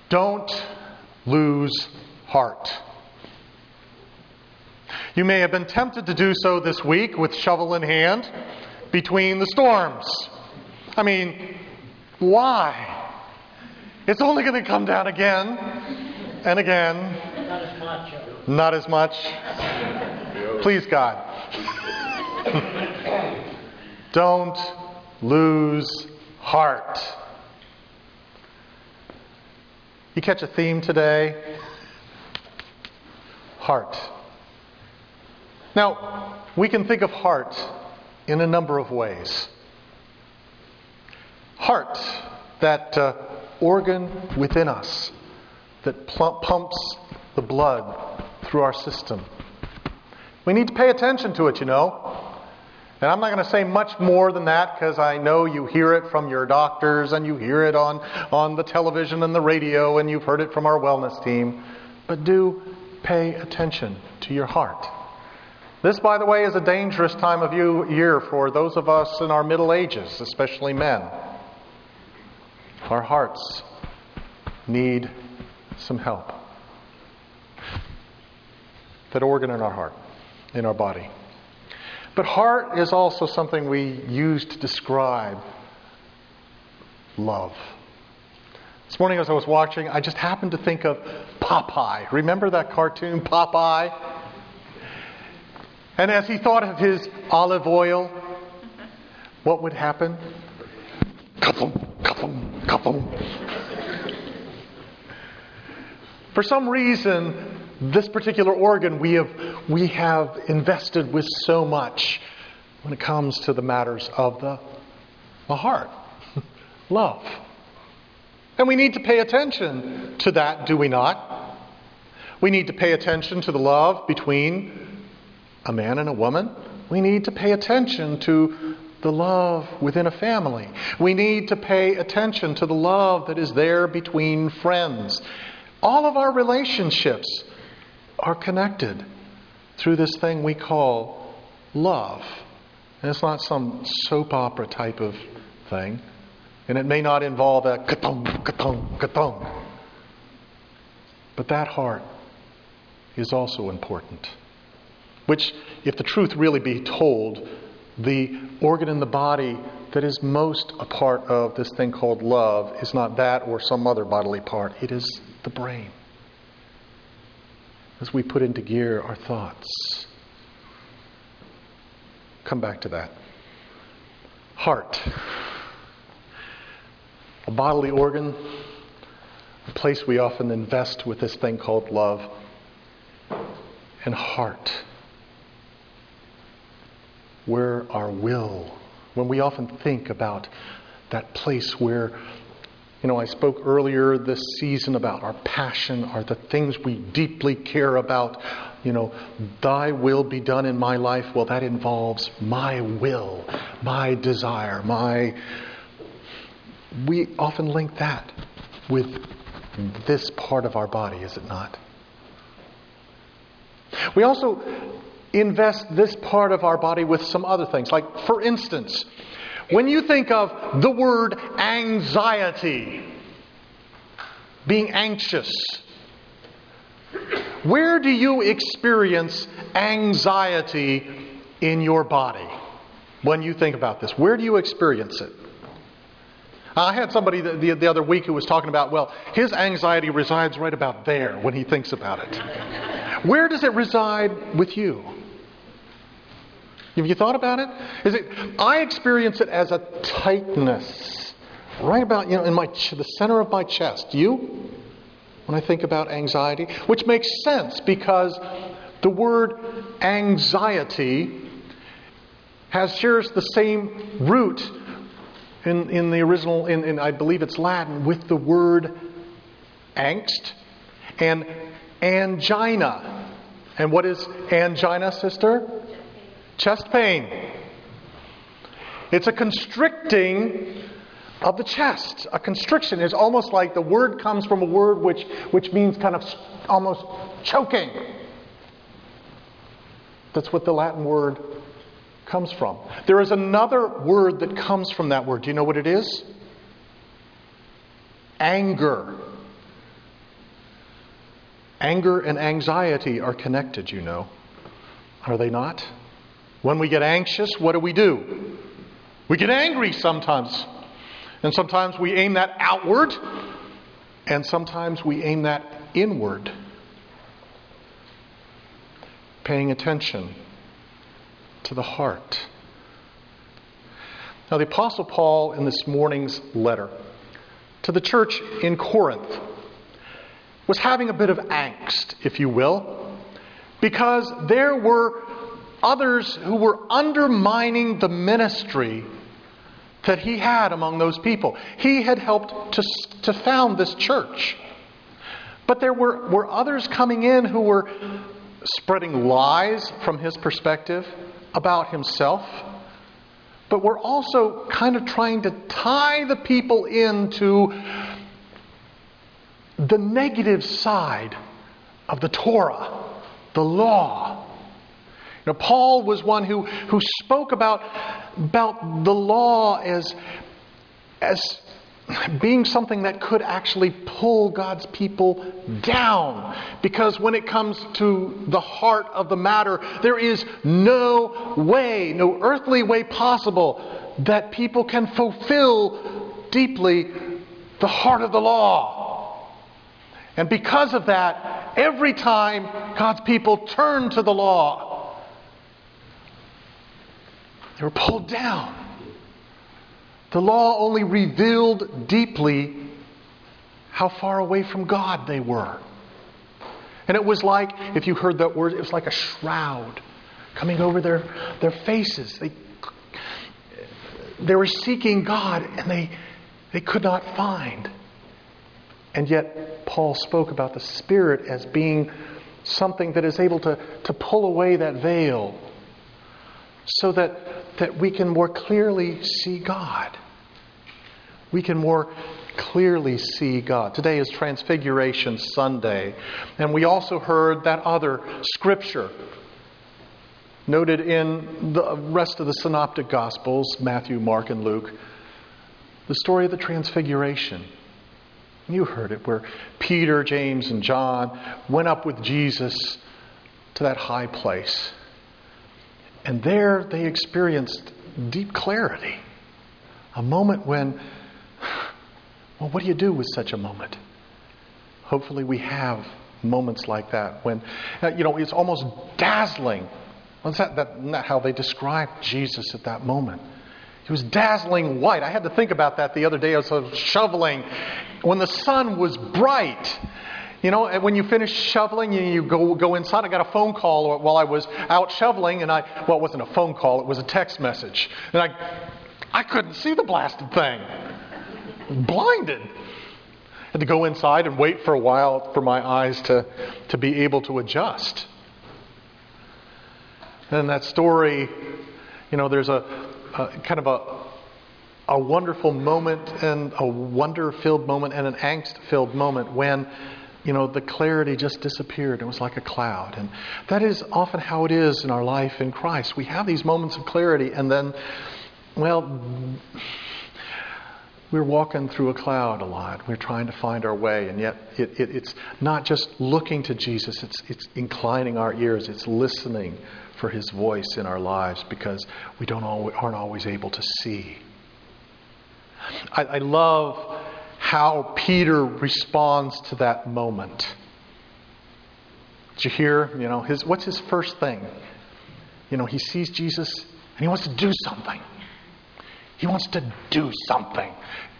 Don't lose heart. You may have been tempted to do so this week with shovel in hand between the storms. I mean, why? It's only going to come down again and again. Not as much. Not as much. Please, God. Don't lose heart. You catch a theme today? Heart. Now, we can think of heart in a number of ways. Heart, that organ within us that pumps the blood through our system. We need to pay attention to it, you know. And I'm not going to say much more than that because I know you hear it from your doctors and you hear it on the television and the radio and you've heard it from our wellness team. But do pay attention to your heart. This, by the way, is a dangerous time of year for those of us in our middle ages, especially men. Our hearts need some help. That organ in our heart, in our body. But heart is also something we use to describe love. This morning as I was watching, I just happened to think of Popeye. Remember that cartoon, Popeye? And as he thought of his olive oil, what would happen? Ka-thum, ka-thum, ka-thum. For some reason, this particular organ we have invested with so much when it comes to the matters of the heart. Love. And we need to pay attention to that, do we not? We need to pay attention to the love between a man and a woman. We need to pay attention to the love within a family. We need to pay attention to the love that is there between friends. All of our relationships are connected through this thing we call love. And it's not some soap opera type of thing. And it may not involve a ka-thong, ka-thong, ka-thong. But that heart is also important. Which, if the truth really be told, the organ in the body that is most a part of this thing called love is not that or some other bodily part. It is the brain. As we put into gear our thoughts. Come back to that. Heart. A bodily organ. A place we often invest with this thing called love. And heart. Where our will. When we often think about that place where, I spoke earlier this season about our passion, are the things we deeply care about. Thy will be done in my life. Well, that involves my will, my desire, we often link that with this part of our body, is it not? We also invest this part of our body with some other things. Like, for instance, when you think of the word anxiety, being anxious, where do you experience anxiety in your body? When you think about this, where do you experience it? I had somebody the other week who was talking about, his anxiety resides right about there when he thinks about it. Where does it reside with you? Have you thought about it? I experience it as a tightness, right about in the center of my chest. You, when I think about anxiety, which makes sense because the word anxiety shares the same root in the original, in I believe it's Latin, with the word angst and angina. And what is angina, sister? Chest pain. It's a constricting of the chest. A constriction is almost like the word comes from a word which means kind of almost choking. That's what the Latin word comes from. There is another word that comes from that word. Do you know what it is? Anger. Anger and anxiety are connected, you know. Are they not? When we get anxious, what do? We get angry sometimes. And sometimes we aim that outward, and sometimes we aim that inward. Paying attention to the heart. Now, the Apostle Paul, in this morning's letter to the church in Corinth, was having a bit of angst, if you will, because there were others who were undermining the ministry that he had among those people. He had helped to found this church. But there were others coming in who were spreading lies from his perspective about himself, but were also kind of trying to tie the people into the negative side of the Torah, the law. You know, Paul was one who spoke about the law as being something that could actually pull God's people down. Because when it comes to the heart of the matter, there is no way, no earthly way possible that people can fulfill deeply the heart of the law. And because of that, every time God's people turned to the law, they were pulled down. The law only revealed deeply how far away from God they were. And it was like, if you heard that word, it was like a shroud coming over their faces. They were seeking God and they could not find. And yet Paul spoke about the Spirit as being something that is able to pull away that veil so that we can more clearly see God. We can more clearly see God. Today is Transfiguration Sunday, and we also heard that other scripture noted in the rest of the Synoptic Gospels, Matthew, Mark, and Luke, the story of the Transfiguration. You heard it, where Peter, James, and John went up with Jesus to that high place. And there they experienced deep clarity. A moment when, well, what do you do with such a moment? Hopefully we have moments like that when, it's almost dazzling. Well, isn't that how they described Jesus at that moment? He was dazzling white. I had to think about that the other day as I was shoveling. When the sun was bright, and when you finish shoveling, you go inside. I got a phone call while I was out shoveling, and it wasn't a phone call, it was a text message. And I couldn't see the blasted thing. Blinded. Had to go inside and wait for a while for my eyes to be able to adjust. And in that story, there's a kind of a wonderful moment and a wonder-filled moment and an angst-filled moment when, the clarity just disappeared. It was like a cloud. And that is often how it is in our life in Christ. We have these moments of clarity and then, we're walking through a cloud a lot. We're trying to find our way. And yet it's not just looking to Jesus. It's inclining our ears. It's listening for His voice in our lives because we aren't always able to see. I love how Peter responds to that moment. Did you hear? What's his first thing? He sees Jesus and he wants to do something. He wants to do something.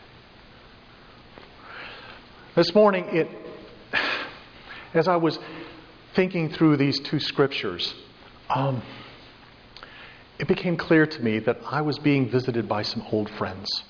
This morning, as I was thinking through these two scriptures, it became clear to me that I was being visited by some old friends.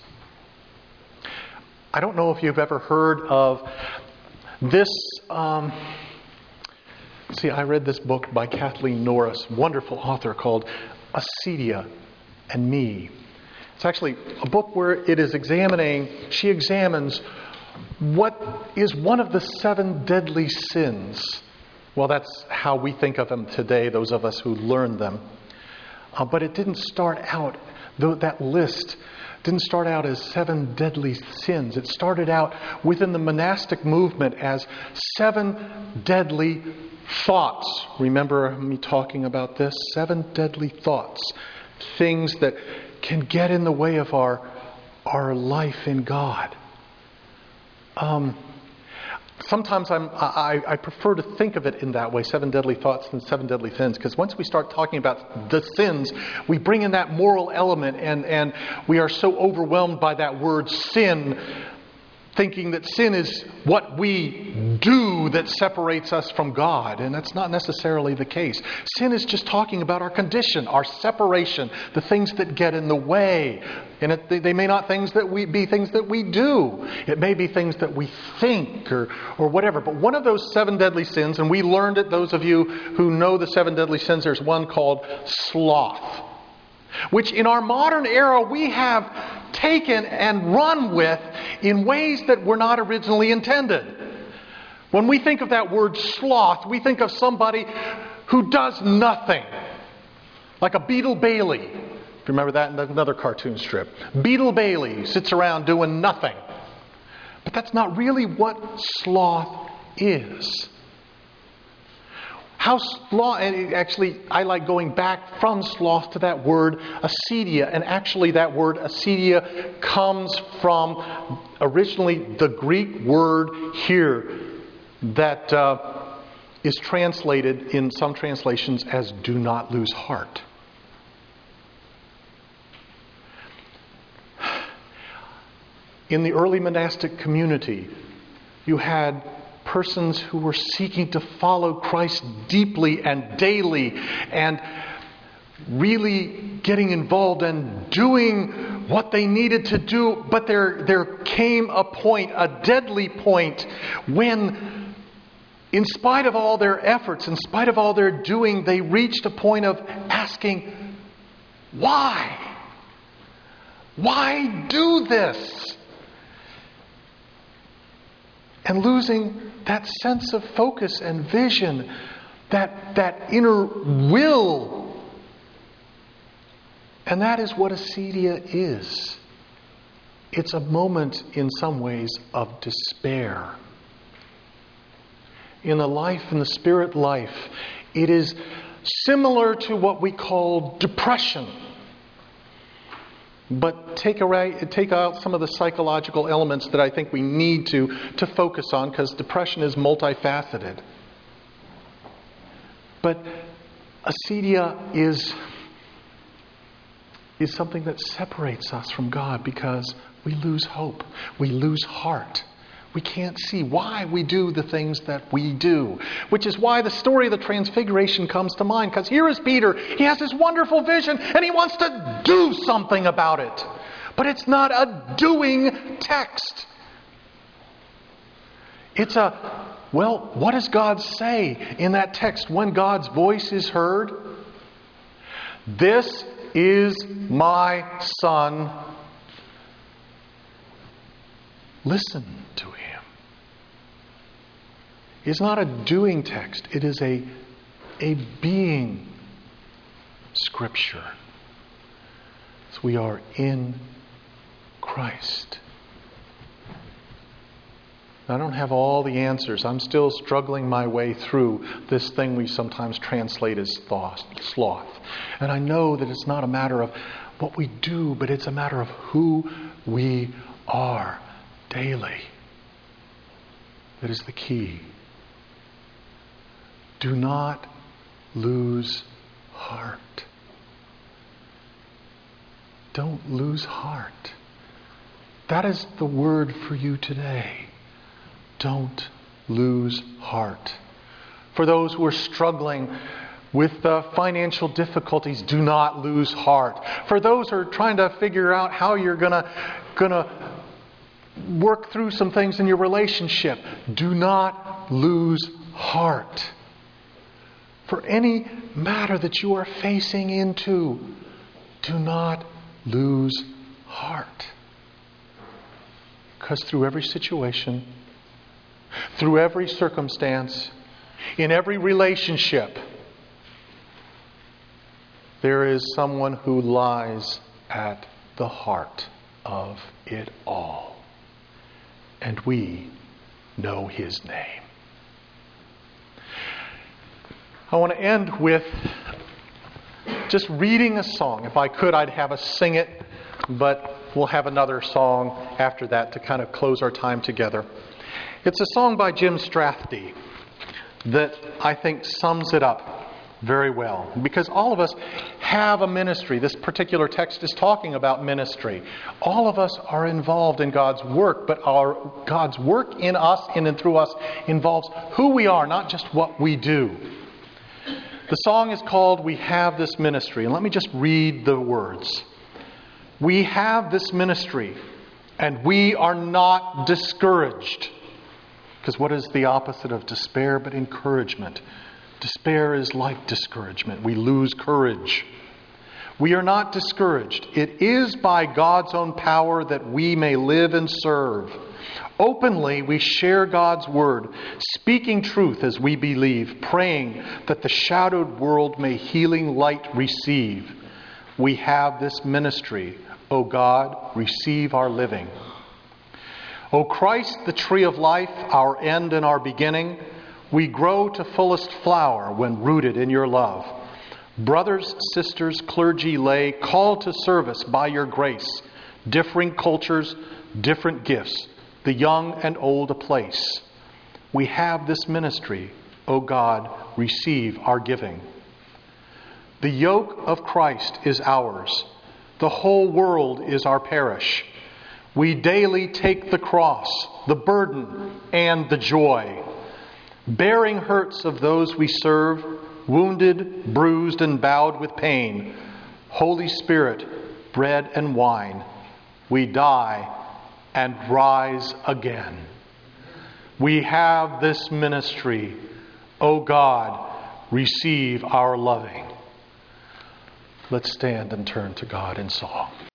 I don't know if you've ever heard of this. I read this book by Kathleen Norris, wonderful author, called Acedia and Me. It's actually a book where she examines what is one of the 7 deadly sins. Well, that's how we think of them today, those of us who learned them. But it didn't start out, that list didn't start out as 7 deadly sins. It started out within the monastic movement as 7 deadly thoughts. Remember me talking about this? 7 deadly thoughts. Things that can get in the way of our life in God. Sometimes I prefer to think of it in that way, 7 deadly thoughts than 7 deadly sins, because once we start talking about the sins, we bring in that moral element, and we are so overwhelmed by that word sin, thinking that sin is what we do that separates us from God, and that's not necessarily the case. Sin is just talking about our condition, our separation, the things that get in the way. And they may not be things that we do. It may be things that we think or whatever. But one of those 7 deadly sins, and we learned it, those of you who know the 7 deadly sins, there's one called sloth, which in our modern era we have taken and run with in ways that were not originally intended. When we think of that word sloth, we think of somebody who does nothing, like a Beetle Bailey. If you remember that in another cartoon strip. Beetle Bailey sits around doing nothing. But that's not really what sloth is. Actually, I like going back from sloth to that word acedia. And actually that word acedia comes from originally the Greek word here that is translated in some translations as do not lose heart. In the early monastic community, you had persons who were seeking to follow Christ deeply and daily and really getting involved and doing what they needed to do. But there came a point, a deadly point, when in spite of all their efforts, in spite of all their doing, they reached a point of asking, why? Why do this? And losing that sense of focus and vision, that inner will. And that is what acedia is. It's a moment, in some ways, of despair. In the spirit life, it is similar to what we call depression. But take out some of the psychological elements that I think we need to focus on, because depression is multifaceted. But acedia is something that separates us from God because we lose hope. We lose heart. We can't see why we do the things that we do. Which is why the story of the Transfiguration comes to mind. Because here is Peter. He has this wonderful vision and he wants to do something about it. But it's not a doing text. It's what does God say in that text when God's voice is heard? This is my Son. Listen to him. It's not a doing text. It is a being scripture. So we are in Christ. I don't have all the answers. I'm still struggling my way through this thing we sometimes translate as sloth. And I know that it's not a matter of what we do, but it's a matter of who we are daily. That is the key. Do not lose heart. Don't lose heart. That is the word for you today. Don't lose heart. For those who are struggling with financial difficulties, do not lose heart. For those who are trying to figure out how you're gonna work through some things in your relationship, do not lose heart. For any matter that you are facing into, do not lose heart. Because through every situation, through every circumstance, in every relationship, there is someone who lies at the heart of it all. And we know His name. I want to end with just reading a song. If I could, I'd have us sing it, but we'll have another song after that to kind of close our time together. It's a song by Jim Strathdy that I think sums it up very well. Because all of us have a ministry. This particular text is talking about ministry. All of us are involved in God's work, but God's work in us and through us involves who we are, not just what we do. The song is called "We Have This Ministry," and let me just read the words. We have this ministry, and we are not discouraged. Because what is the opposite of despair but encouragement? Despair is like discouragement. We lose courage. We are not discouraged. It is by God's own power that we may live and serve. Openly, we share God's word, speaking truth as we believe, praying that the shadowed world may healing light receive. We have this ministry. O God, receive our living. O Christ, the tree of life, our end and our beginning, we grow to fullest flower when rooted in your love. Brothers, sisters, clergy, lay, called to service by your grace, differing cultures, different gifts, the young and old a place. We have this ministry. O God, receive our giving. The yoke of Christ is ours. The whole world is our parish. We daily take the cross, the burden, and the joy, bearing hurts of those we serve, wounded, bruised, and bowed with pain. Holy Spirit, bread and wine, we die and rise again. We have this ministry. O God, receive our loving. Let's stand and turn to God in song.